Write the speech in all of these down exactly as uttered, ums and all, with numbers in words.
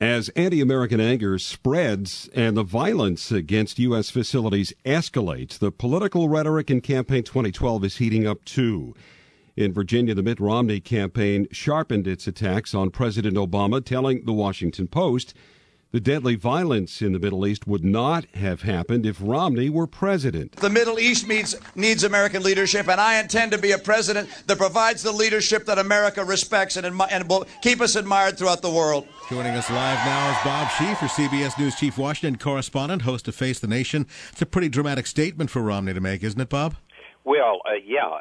As anti-American anger spreads and the violence against U S facilities escalates, the political rhetoric in campaign twenty twelve is heating up too. In Virginia, the Mitt Romney campaign sharpened its attacks on President Obama, telling the Washington Post the deadly violence in the Middle East would not have happened if Romney were president. The Middle East needs, needs American leadership, and I intend to be a president that provides the leadership that America respects and, and will keep us admired throughout the world. Joining us live now is Bob Schieffer, C B S News chief Washington correspondent, host of Face the Nation. It's a pretty dramatic statement for Romney to make, isn't it, Bob? Well, uh, yeah.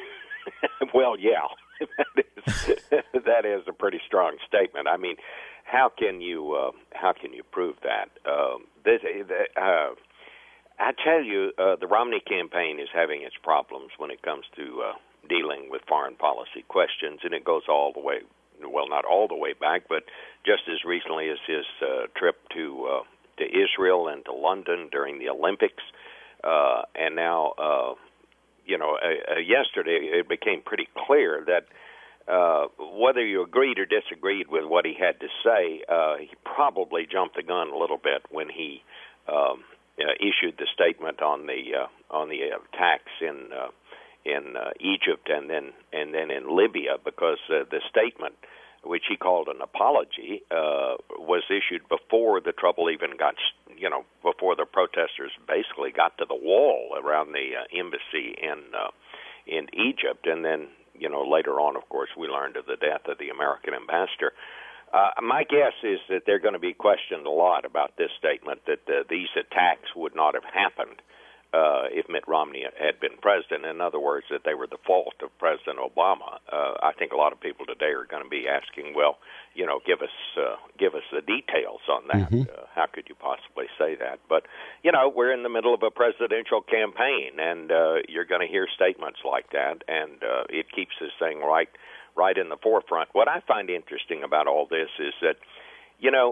well, yeah. that, is, that is a pretty strong statement. I mean, how can you uh, how can you prove that? Um, this, uh, I tell you, uh, the Romney campaign is having its problems when it comes to uh, dealing with foreign policy questions, and it goes all the way, well, not all the way back, but just as recently as his uh, trip to uh, to Israel and to London during the Olympics, uh, and now, uh, you know, uh, uh, yesterday it became pretty clear that Uh, whether you agreed or disagreed with what he had to say, uh, he probably jumped the gun a little bit when he um, uh, issued the statement on the uh, on the attacks in uh, in uh, Egypt and then and then in Libya, because uh, the statement, which he called an apology, uh, was issued before the trouble even got, you know, before the protesters basically got to the wall around the uh, embassy in uh, in Egypt, and then, you know, later on, of course, we learned of the death of the American ambassador. Uh, my guess is that they're going to be questioned a lot about this statement, that uh, these attacks would not have happened uh, if Mitt Romney had been president. In other words, that they were the fault of President Obama. Uh, I think a lot of people today are going to be asking, well, you know, give us uh, give us the details on that. Mm-hmm. Uh, how could you possibly say that? But, you know, we're in the middle of a presidential campaign, and uh, you're going to hear statements like that, and uh, it keeps this thing right, right in the forefront. What I find interesting about all this is that, you know,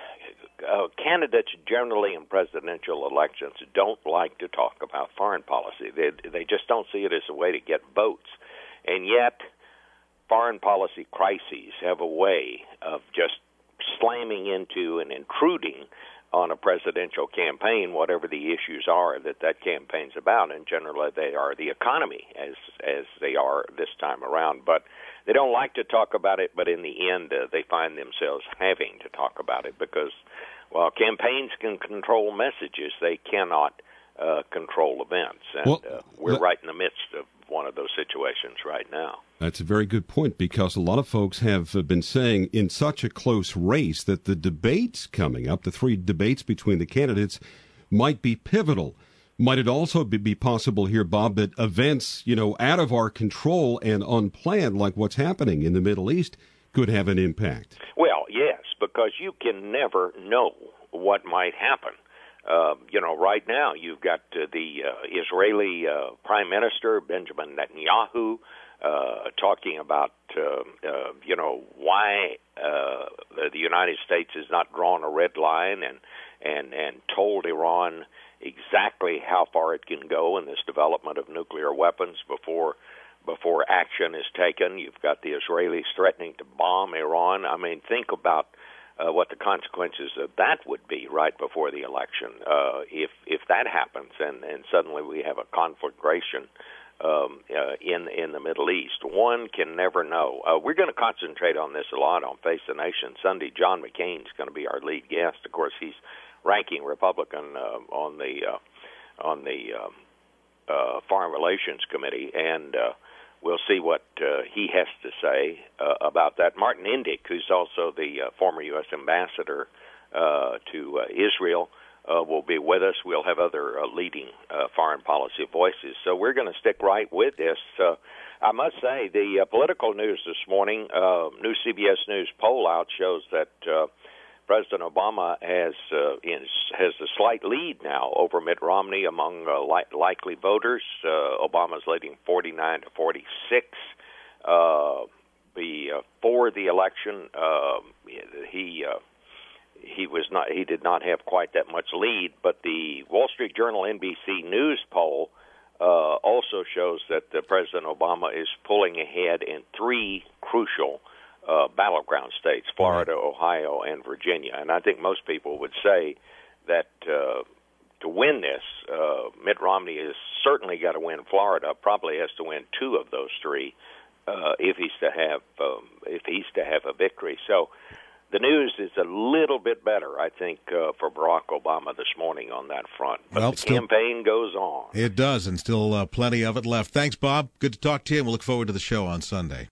uh, candidates generally in presidential elections don't like to talk about foreign policy. They, they just don't see it as a way to get votes. And yet, foreign policy crises have a way of just slamming into and intruding on a presidential campaign, whatever the issues are that that campaign's about, and generally they are the economy, as as they are this time around. But they don't like to talk about it, but in the end uh, they find themselves having to talk about it because, well, campaigns can control messages. They cannot uh, control events, and well, uh, we're right in the midst of one of those situations right now. That's a very good point, because a lot of folks have been saying in such a close race that the debates coming up, the three debates between the candidates, might be pivotal. Might it also be possible here, Bob, that events, you know, out of our control and unplanned, like what's happening in the Middle East, could have an impact? Well, yes, because you can never know what might happen. Uh, you know, right now you've got uh, the uh, Israeli uh, Prime Minister, Benjamin Netanyahu, uh, talking about, uh, uh, you know, why uh, the United States has not drawn a red line and, and, and told Iran exactly how far it can go in this development of nuclear weapons before before action is taken. You've got the Israelis threatening to bomb Iran. I mean, think about Uh, what the consequences of that would be right before the election. Uh, if if that happens, and, and suddenly we have a conflagration um, uh, in in the Middle East, one can never know. Uh, we're going to concentrate on this a lot on Face the Nation Sunday. John McCain is going to be our lead guest. Of course, he's ranking Republican uh, on the uh, on the uh, uh, Foreign Relations Committee, and uh, we'll see what uh, he has to say uh, about that. Martin Indyk, who's also the uh, former U S ambassador uh, to uh, Israel, uh, will be with us. We'll have other uh, leading uh, foreign policy voices. So we're going to stick right with this. Uh, I must say, the uh, political news this morning, uh, new C B S News poll out shows that uh, President Obama has uh, is, has a slight lead now over Mitt Romney among uh, li- likely voters. Uh, Obama's leading forty-nine to forty-six. Uh, before the election, uh, he uh, he was not he did not have quite that much lead. But the Wall Street Journal N B C News poll uh, also shows that uh, President Obama is pulling ahead in three crucial uh, battleground states, Florida, Ohio, and Virginia. And I think most people would say that uh, to win this, uh, Mitt Romney has certainly got to win Florida, probably has to win two of those three uh, if he's to have um, if he's to have a victory. So the news is a little bit better, I think, uh, for Barack Obama this morning on that front. But well, the still, campaign goes on. It does, and still uh, plenty of it left. Thanks, Bob. Good to talk to you, and we'll look forward to the show on Sunday.